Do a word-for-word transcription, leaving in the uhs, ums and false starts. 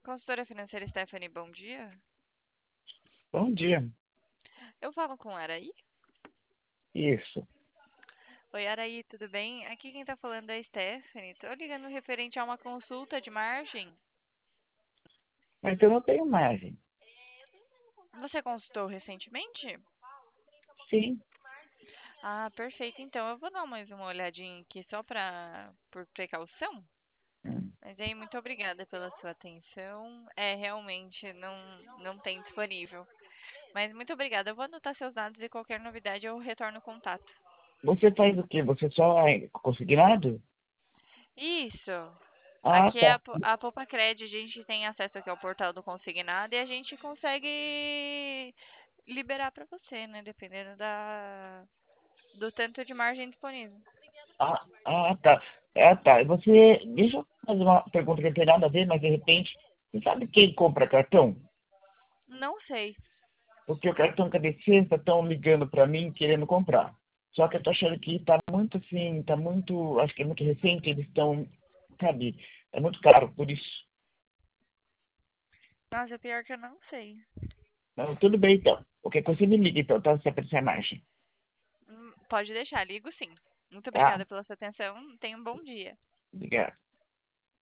Consultora financeira Stephanie, bom dia. Bom dia. Eu falo com Araí? Isso. Oi, Araí, tudo bem? Aqui quem tá falando é a Stephanie. Tô ligando referente a uma consulta de margem. Mas eu não tenho margem. Você consultou recentemente? Sim. Ah, perfeito. Então eu vou dar mais uma olhadinha aqui só pra, por precaução. Hum. Mas aí, muito obrigada pela sua atenção. É, realmente não, não tem disponível. Mas muito obrigada. Eu vou anotar seus dados e qualquer novidade eu retorno o contato. Você faz o quê? Você só é consignado? Isso. Ah, Aqui é tá. a, Po- a Poupa Cred, a gente tem acesso aqui ao portal do Consignado e a gente consegue liberar para você, né? Dependendo da, do tanto de margem disponível. Ah, ah, tá. Ah, tá. Você. Deixa eu fazer uma pergunta que não tem nada a ver, mas de repente. Você sabe quem compra cartão? Não sei. Porque o cartão K B C estão ligando para mim querendo comprar. Só que eu tô achando que tá muito assim, tá muito. Acho que é muito recente, eles estão. Sabe? É muito caro, por isso. Nossa, pior que eu não sei. Não, tudo bem então. Qualquer coisa você me liga então, tá? Se aparecer a margem. Hum, Pode deixar, ligo sim. Muito Tá? obrigada pela sua atenção. Tenha um bom dia. Obrigado.